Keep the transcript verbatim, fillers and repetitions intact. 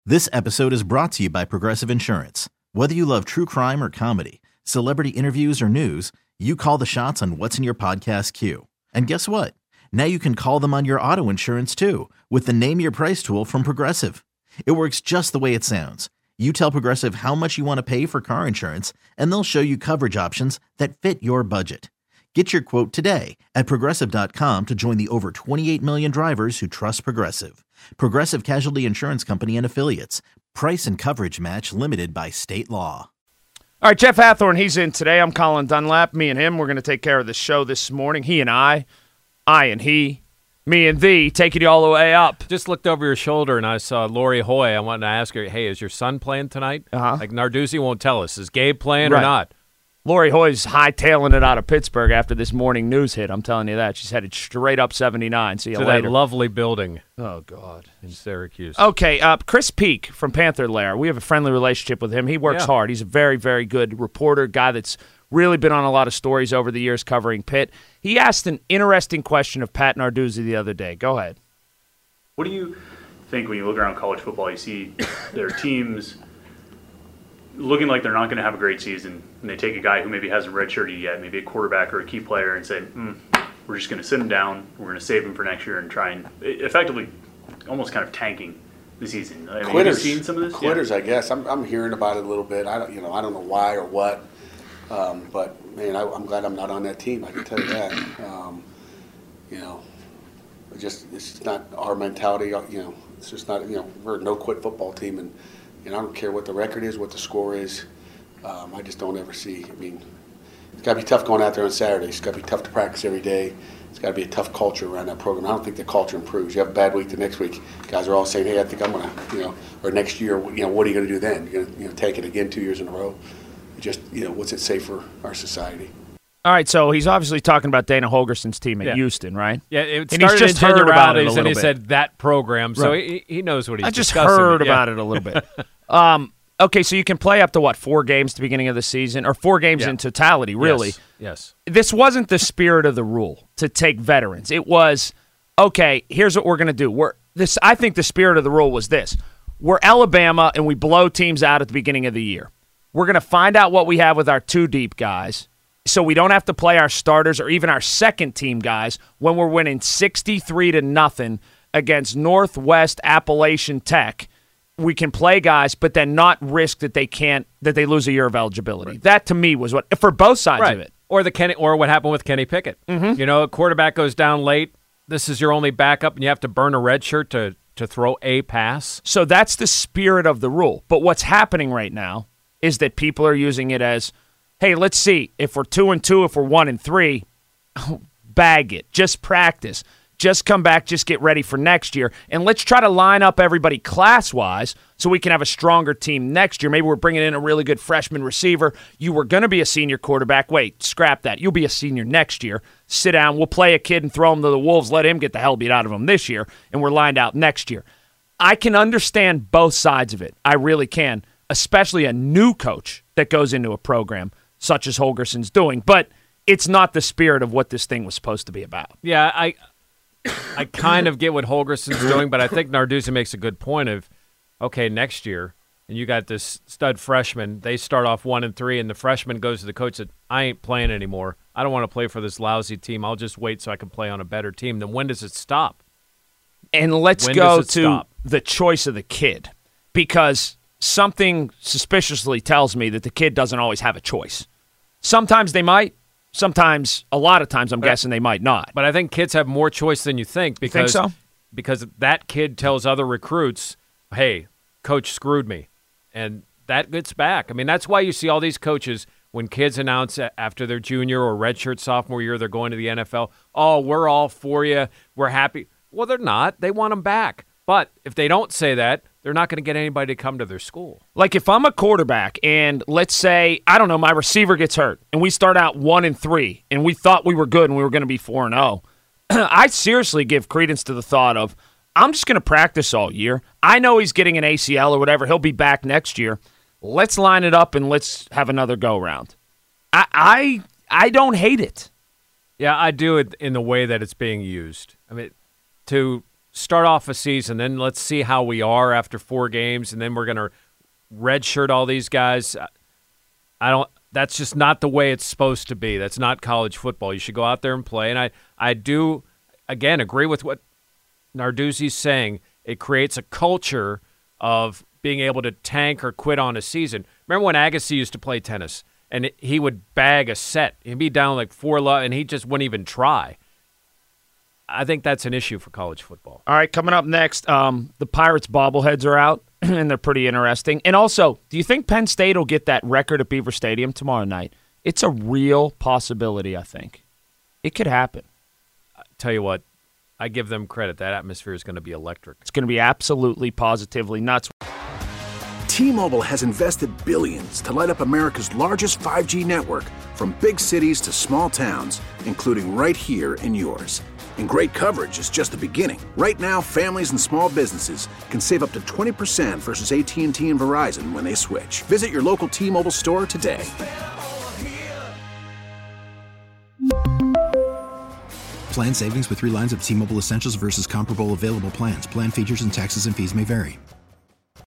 This episode is brought to you by Progressive Insurance. Whether you love true crime or comedy, celebrity interviews or news, you call the shots on what's in your podcast queue. And guess what? Now you can call them on your auto insurance too with the Name Your Price tool from Progressive. It works just the way it sounds. You tell Progressive how much you want to pay for car insurance, and they'll show you coverage options that fit your budget. Get your quote today at Progressive dot com to join the over twenty-eight million drivers who trust Progressive. Progressive Casualty Insurance Company and Affiliates. Price and coverage match limited by state law. All right, Jeff Hathorn, he's in today. I'm Colin Dunlap. Me and him, we're going to take care of the show this morning. He and I, I and he, me and thee, taking you all the way up. Just looked over your shoulder and I saw Lori Hoy. I wanted to ask her, hey, is your son playing tonight? Uh-huh. Like Narduzzi won't tell us. Is Gabe playing Right. or not? Lori Hoy's hightailing it out of Pittsburgh after this morning news hit. I'm telling you that. She's headed straight up seventy-nine. See you To later. that lovely building oh, God. in Syracuse. Okay, uh, Chris Peak from Panther Lair. We have a friendly relationship with him. He works Yeah. hard. He's a very, very good reporter, guy that's really been on a lot of stories over the years covering Pitt. He asked an interesting question of Pat Narduzzi the other day. Go ahead. What do you think when you look around college football, you see their teams looking like they're not going to have a great season, and they take a guy who maybe hasn't redshirted yet, maybe a quarterback or a key player, and say, mm, we're just going to sit him down, we're going to save him for next year, and try and effectively almost kind of tanking the season. I mean, Quitters, have you seen some of this? quitters. Yeah. I guess I'm, I'm hearing about it a little bit. I don't, you know, I don't know why or what, um, but man, I, I'm glad I'm not on that team. I can tell you that. Um, you know, it just it's just not our mentality. You know, it's just not. You know, we're a no quit football team, and and I don't care what the record is, what the score is. Um, I just don't ever see. I mean, it's got to be tough going out there on Saturdays. It's got to be tough to practice every day. It's got to be a tough culture around that program. I don't think the culture improves. You have a bad week the next week. Guys are all saying, hey, I think I'm going to, you know, or next year, you know, what are you going to do then? You're going to, you know, take it again two years in a row? Just, you know, what's it say for our society? All right, so he's obviously talking about Dana Holgerson's team at Yeah. Houston, right? Yeah, it And he's started just in heard about it a generalities, and little he bit. said that program, so Right. he, he knows what he's I just discussing. heard Yeah. about it a little bit. um, okay, so you can play up to, what, four games at the beginning of the season? Or four games Yeah. in totality, really. Yes. yes. This wasn't the spirit of the rule to take veterans. It was, okay, here's what we're going to do. We're this. I think the spirit of the rule was this. We're Alabama, and we blow teams out at the beginning of the year. We're going to find out what we have with our two deep guys, so we don't have to play our starters or even our second team guys when we're winning sixty-three to nothing against Northwest Appalachian Tech. We can play guys, but then not risk that they can't that they lose a year of eligibility. Right. That to me was what for both sides Right. of it. Or the Kenny, or what happened with Kenny Pickett. Mm-hmm. You know, a quarterback goes down late. This is your only backup, and you have to burn a red shirt to to throw a pass. So that's the spirit of the rule. But what's happening right now is that people are using it as, hey, let's see if we're two and two, if we're one and three, bag it, just practice. Just come back, just get ready for next year. And let's try to line up everybody class-wise so we can have a stronger team next year. Maybe we're bringing in a really good freshman receiver. You were going to be a senior quarterback. Wait, scrap that. You'll be a senior next year. Sit down. We'll play a kid and throw him to the Wolves. Let him get the hell beat out of him this year, and we're lined out next year. I can understand both sides of it. I really can, especially a new coach that goes into a program such as Holgerson's doing. But it's not the spirit of what this thing was supposed to be about. Yeah, I I kind of get what Holgerson's doing, but I think Narduzzi makes a good point of, okay, next year, and you got this stud freshman. They start off one and three, and the freshman goes to the coach and said, I ain't playing anymore. I don't want to play for this lousy team. I'll just wait so I can play on a better team. Then when does it stop? And let's When go does it to stop? the choice of the kid, because something suspiciously tells me that the kid doesn't always have a choice. Sometimes they might. Sometimes, a lot of times, I'm But- guessing they might not. But I think kids have more choice than you think because so? because that kid tells other recruits, hey, coach screwed me. And that gets back. I mean, that's why you see all these coaches, when kids announce after their junior or redshirt sophomore year they're going to the N F L, oh, we're all for you, we're happy. Well, they're not. They want them back. But if they don't say that, they're not going to get anybody to come to their school. Like if I'm a quarterback and let's say, I don't know, my receiver gets hurt and we start out one and three and we thought we were good and we were going to be four and oh, I seriously give credence to the thought of, I'm just going to practice all year. I know he's getting an A C L or whatever. He'll be back next year. Let's line it up and let's have another go-round. I, I, I don't hate it. Yeah, I do it in the way that it's being used. I mean, to start off a season, then let's see how we are after four games, and then we're going to redshirt all these guys. I don't. That's just not the way it's supposed to be. That's not college football. You should go out there and play. And I, I do, again, agree with what Narduzzi's saying. It creates a culture of being able to tank or quit on a season. Remember when Agassi used to play tennis, and it, he would bag a set. He'd be down like four love, and he just wouldn't even try. I think that's an issue for college football. All right, coming up next, um, the Pirates bobbleheads are out, and they're pretty interesting. And also, do you think Penn State will get that record at Beaver Stadium tomorrow night? It's a real possibility, I think. It could happen. I tell you what, I give them credit. That atmosphere is going to be electric. It's going to be absolutely, positively nuts. T-Mobile has invested billions to light up America's largest five G network, from big cities to small towns, including right here in yours. And great coverage is just the beginning. Right now, families and small businesses can save up to twenty percent versus A T and T and Verizon when they switch. Visit your local T-Mobile store today. Plan savings with three lines of T-Mobile Essentials versus comparable available plans. Plan features and taxes and fees may vary.